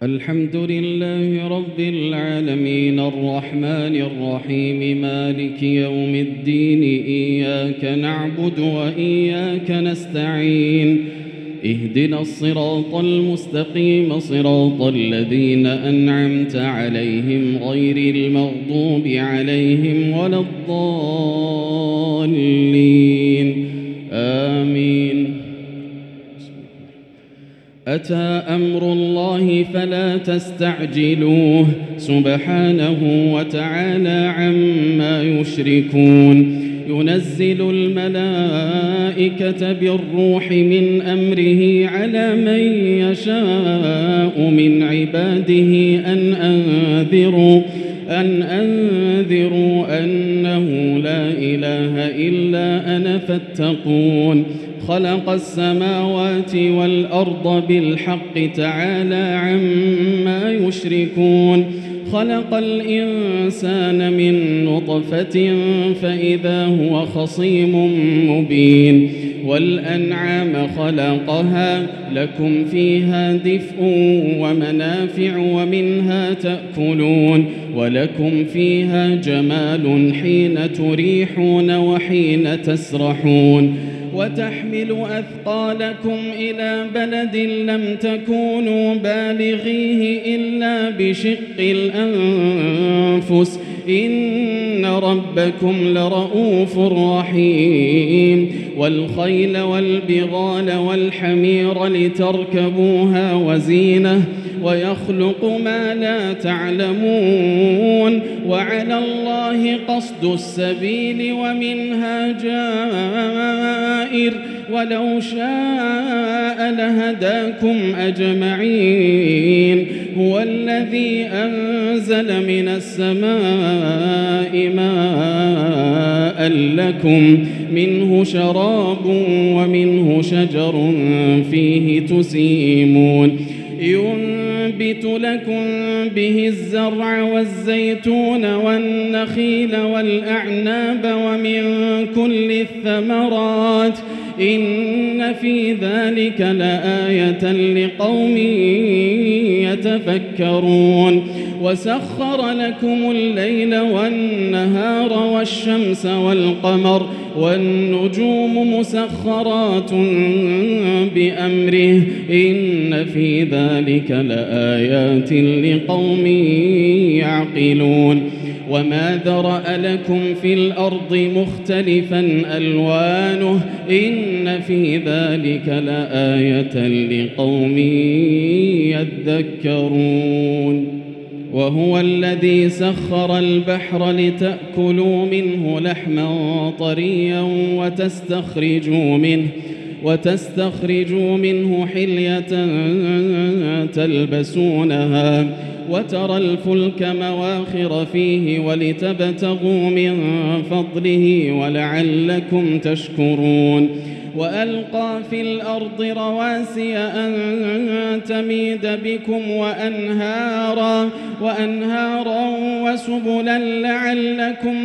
الحمد لله رب العالمين الرحمن الرحيم مالك يوم الدين إياك نعبد وإياك نستعين اهدنا الصراط المستقيم صراط الذين أنعمت عليهم غير المغضوب عليهم ولا الضالين آمين. أتى أمر الله فلا تستعجلوه سبحانه وتعالى عما يشركون. ينزل الملائكة بالروح من أمره على من يشاء من عباده أن أنذروا أنه لا إله إلا أنا فاتقون. خلق السماوات والأرض بالحق تعالى عما يشركون. خلق الإنسان من نطفة فإذا هو خصيم مبين. والأنعام خلقها لكم فيها دفء ومنافع ومنها تأكلون ولكم فيها جمال حين تريحون وحين تسرحون. وتحمل أثقالكم إلى بلد لم تكونوا بالغيه إلا بشق الأنفس إن ربكم لرؤوف رحيم. والخيل والبغال والحمير لتركبوها وزينة ويخلق ما لا تعلمون. وعلى الله قصد السبيل ومنها جائر ولو شاء لهداكم أجمعين. هو الذي أنزل من السماء ماء لكم منه شراب ومنه شجر فيه تسيمون. ينبت لكم به الزرع والزيتون والنخيل والأعناب ومن كل الثمرات إن في ذلك لآية لقوم يتفكرون. وسخر لكم الليل والنهار والشمس والقمر والنجوم مسخرات بأمره إن في ذلك لآيات لقوم يعقلون. وما ذرأ لكم في الأرض مختلفا ألوانه إن في ذلك لآية لقوم يذكرون. وهو الذي سخر البحر لتأكلوا منه لحما طريا وتستخرجوا منه حلية تلبسونها وترى الفلك مواخر فيه ولتبتغوا من فضله ولعلكم تشكرون. وألقى في الأرض رواسي أن تميد بكم وأنهارا وسبلا لعلكم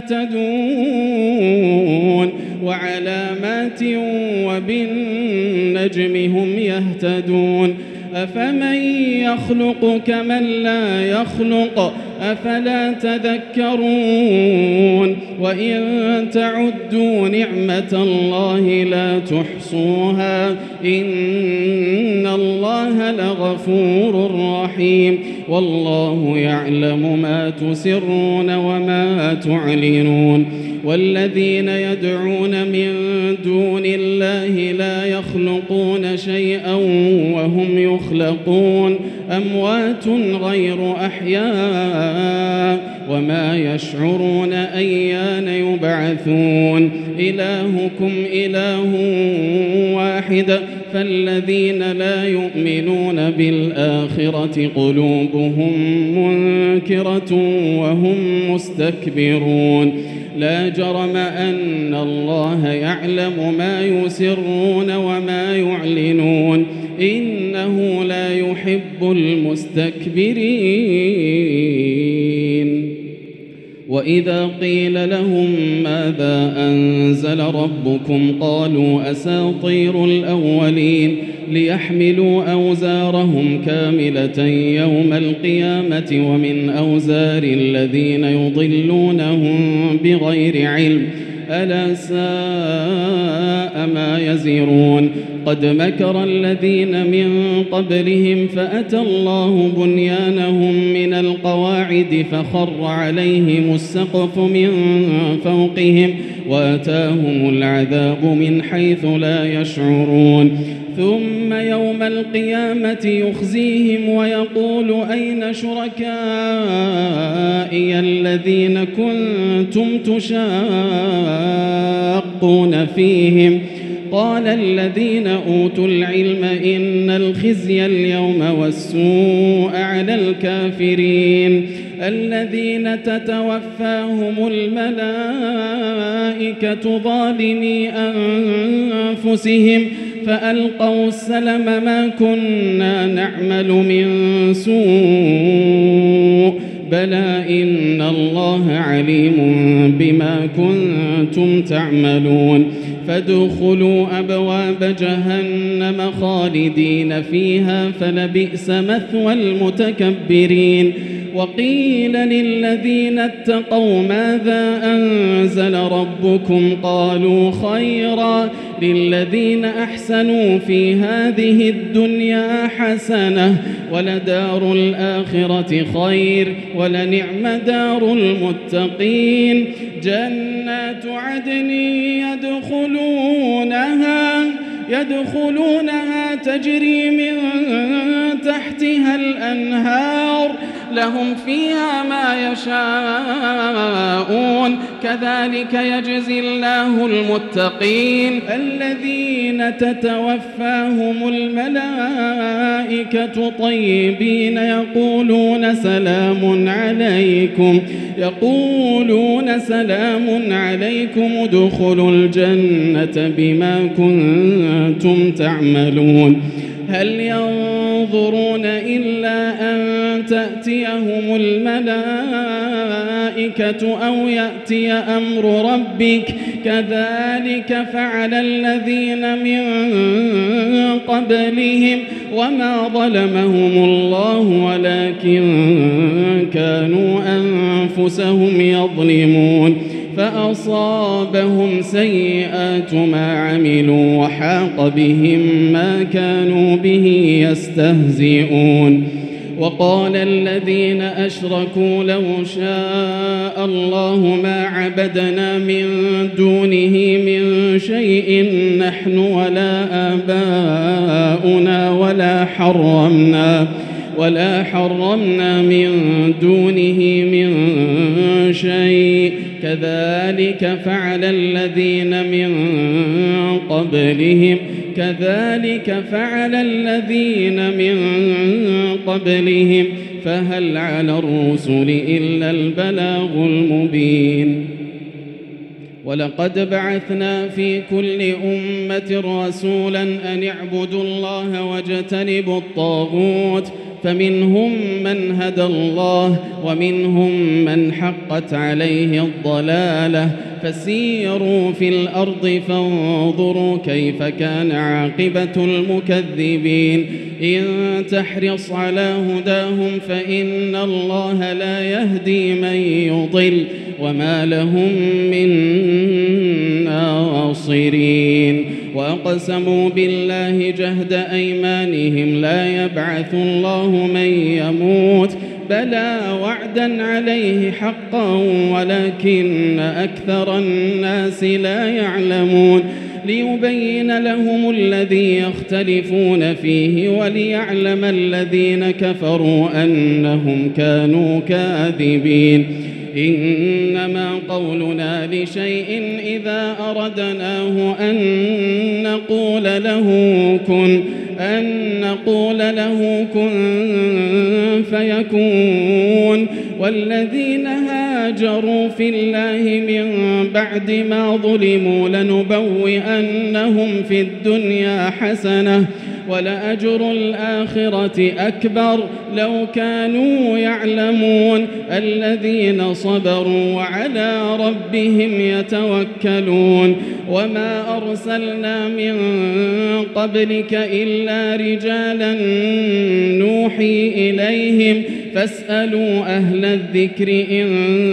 تهتدون. وعلامات وبالنجم هم يهتدون. أفمن يخلق كمن لا يخلق أفلا تذكرون. وإن تعدوا نعمة الله لا تحصوها إن الله لغفور رحيم. والله يعلم ما تسرون وما تعلنون. والذين يدعون من دون الله لا يخلقون شيئا وهم يخلقون أموات غير أحياء وما يشعرون أيان يبعثون. إلهكم إله واحد فالذين لا يؤمنون بالآخرة قلوبهم منكرة وهم مستكبرون. لا جرم أن الله يعلم ما يسرون وما يعلنون إنه لا يحب المستكبرين. وإذا قيل لهم ماذا أنزل ربكم قالوا أساطير الأولين ليحملوا أوزارهم كاملة يوم القيامة ومن أوزار الذين يضلونهم بغير علم ألا ساء ما يزرون قد مكر الذين من قبلهم فأتى الله بنيانهم من القواعد فخر عليهم السقف من فوقهم وآتاهم العذاب من حيث لا يشعرون ثم يوم القيامة يخزيهم ويقول أين شركائي الذين كنتم تشاقون فيهم قال الذين أوتوا العلم إن الخزي اليوم والسوء على الكافرين الذين تتوفاهم الملائكة ظالمي أنفسهم فألقوا السلم ما كنا نعمل من سوء بلى إن الله عليم بما كنتم تعملون فادخلوا أبواب جهنم خالدين فيها فلبئس مثوى المتكبرين وقيل للذين اتقوا ماذا أنزل ربكم قالوا خيرا للذين أحسنوا في هذه الدنيا حسنة ولدار الآخرة خير ولنعم دار المتقين جنات عدن يدخلونها تجري من تحتها الأنهار لهم فيها ما يشاءون كذلك يجزي الله المتقين الذين تتوفاهم الملائكة طيبين يقولون سلام عليكم ادخلوا الجنة بما كنتم تعملون هل ينظرون إلا أن تأتيهم الملائكة أو يأتي أمر ربك كذلك فعل الذين من قبلهم وما ظلمهم الله ولكن كانوا أنفسهم يظلمون فأصابهم سيئات ما عملوا وحاق بهم ما كانوا به يستهزئون وقال الذين أشركوا لو شاء الله ما عبدنا من دونه من شيء نحن ولا آباؤنا ولا حرمنا من دونه من شيء كذلك فعل الذين من قبلهم فهل على الرسل إلا البلاغ المبين ولقد بعثنا في كل أمة رسولا أن اعبدوا الله واجتنبوا الطاغوت فمنهم من هدى الله ومنهم من حقت عليه الضلالة فسيروا في الأرض فانظروا كيف كان عاقبة المكذبين إن تحرص على هداهم فإن الله لا يهدي من يضل وما لهم من ناصرين وأقسموا بالله جهد أيمانهم لا يبعث الله من يموت بلى وعدا عليه حقا ولكن أكثر الناس لا يعلمون ليبين لهم الذي يختلفون فيه وليعلم الذين كفروا أنهم كانوا كاذبين إنما قولنا لشيء إذا أردناه أن نقول له كن فيكون والذين هاجروا في الله من بعد ما ظلموا لنبوئنهم في الدنيا حسنة ولأجر الآخرة أكبر لو كانوا يعلمون الذين صبروا وعلى ربهم يتوكلون وما أرسلنا من قبلك إلا رجالا نوحي إليهم فاسألوا أهل الذكر إن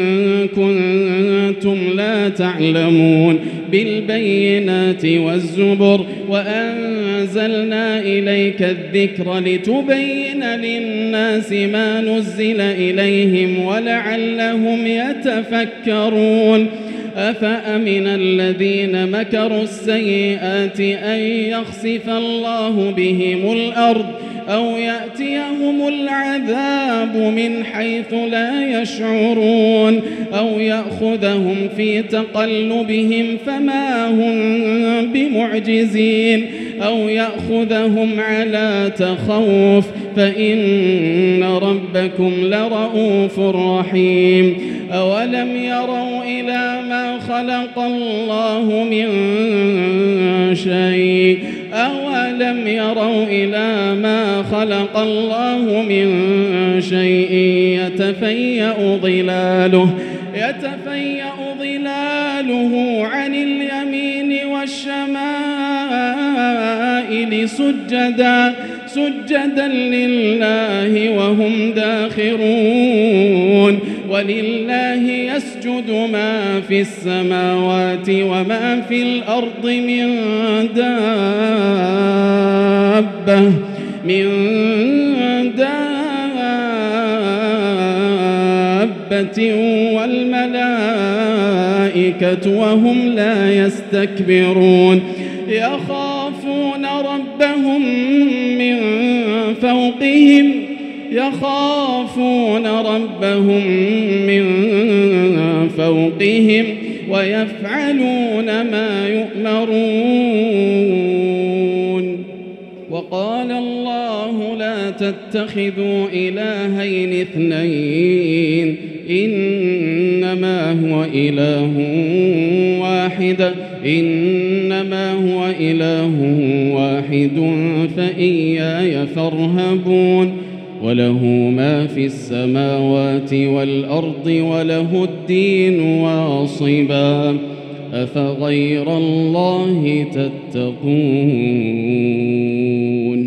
كنتم لا تعلمون بالبينات والزبر وأنزلنا إليك الذكر لتبين للناس ما نزل إليهم ولعلهم يتفكرون أفأمن الذين مكروا السيئات أن يخسف الله بهم الأرض أو يأتيهم العذاب من حيث لا يشعرون أو يأخذهم في تقلبهم فما هم بمعجزين أو يأخذهم على تخوف فإن ربكم لرؤوف رحيم أولم يروا إلى ما خلق الله من شيء أولم يروا إلى ما خلق الله من شيء يتفيأ ظلاله عن اليمين والشمائل سجدا لله وهم داخرون ولله يسجد ما في السماوات وما في الأرض من دابة والملائكة وهم لا يستكبرون يخافون ربهم من فوقهم ويفعلون ما يؤمرون وقال الله لا تتخذوا إلهين اثنين إنما هو إله واحد فإياي فارهبون وله ما في السماوات والأرض وله الدين واصبا أفغير الله تتقون